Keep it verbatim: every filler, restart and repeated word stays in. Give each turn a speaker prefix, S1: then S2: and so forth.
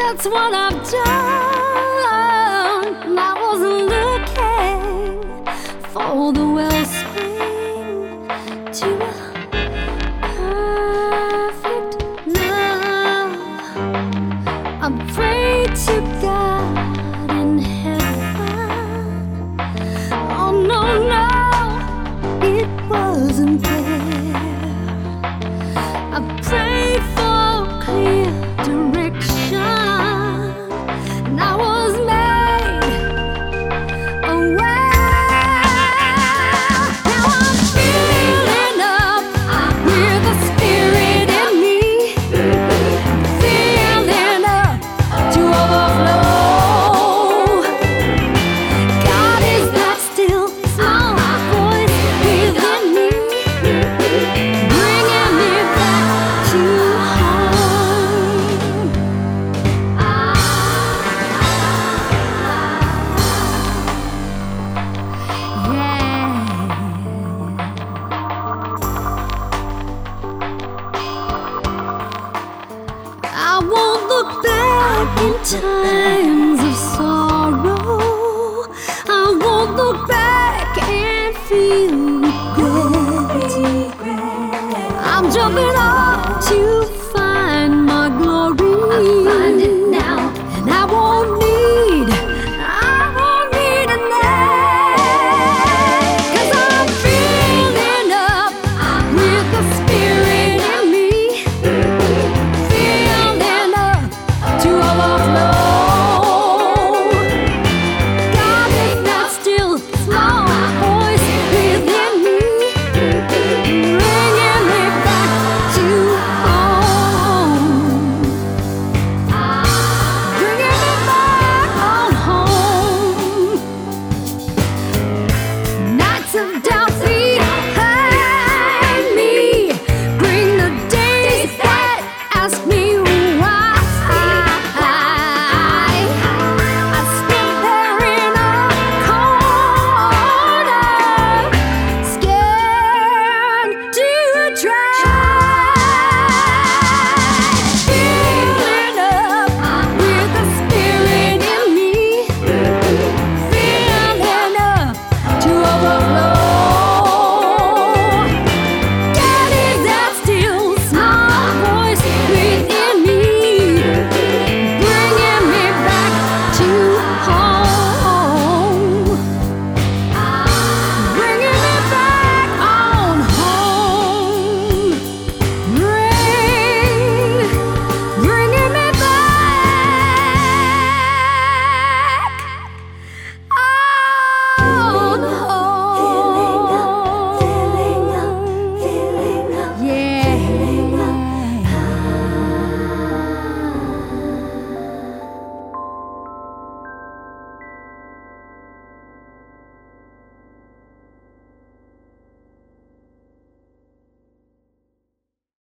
S1: That's what I've done. I wasn't looking for the wellspring to a perfect love. I prayed to God in heaven. Oh no, no, it wasn't there. I prayed for clear direction, and I was made aware. Now I'm filling up with the Spirit in me, filling up to overflow. God is that still small voice within me, bringing me back to home. I won't look back in times of sorrow. I won't look back and feel regret. I'm jumping off to